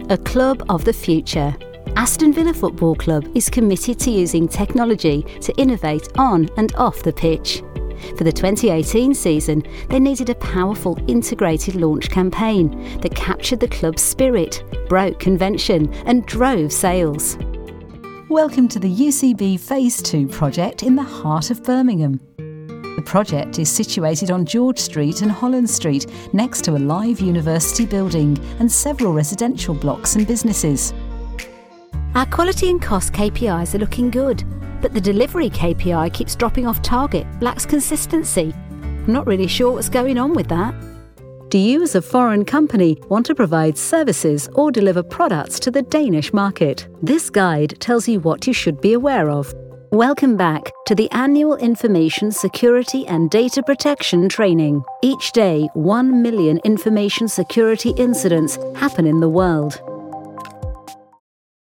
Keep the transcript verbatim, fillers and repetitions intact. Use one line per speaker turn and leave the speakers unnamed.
a club of the future. Aston Villa Football Club is committed to using technology to innovate on and off the pitch. For the twenty eighteen season, they needed a powerful integrated launch campaign that captured the club's spirit, broke convention and drove sales.
Welcome to the U C B Phase two project in the heart of Birmingham. The project is situated on George Street and Holland Street, next to a live university building and several residential blocks and businesses.
Our quality and cost K P Is are looking good, but the delivery K P I keeps dropping off target, lacks consistency. I'm not really sure what's going on with that. Do you as a foreign company want to provide services or deliver products to the Danish market? This guide tells you what you should be aware of. Welcome back to the annual Information Security and Data Protection Training. Each day, one million information security incidents happen in the world.